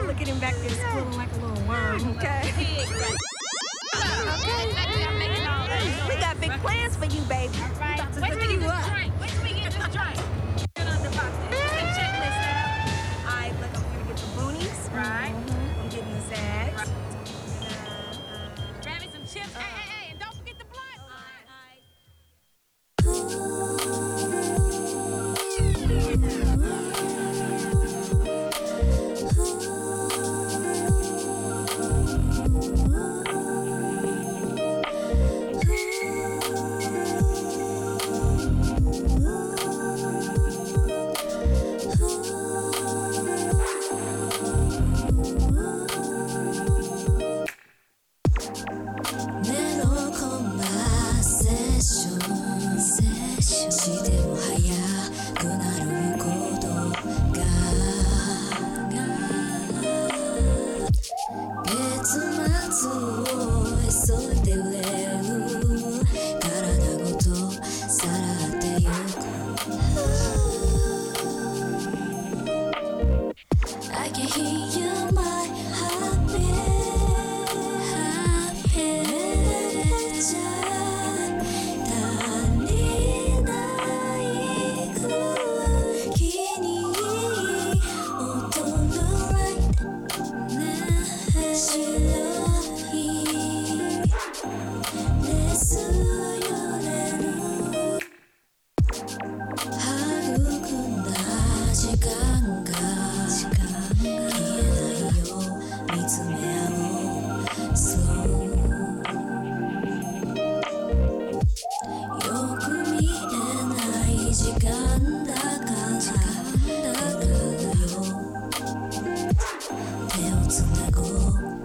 Look at him back there squirming like a little worm, okay? Okay. We got big plans for you, baby. All right. Wait till we get this drink. Wait till we get this drink. Get on the box. Take checklist out. All right, look, I'm gonna get the boonies. Right. I'm getting the zags. Grab me some chips. Hey, and don't forget the blunt. 手をつなごう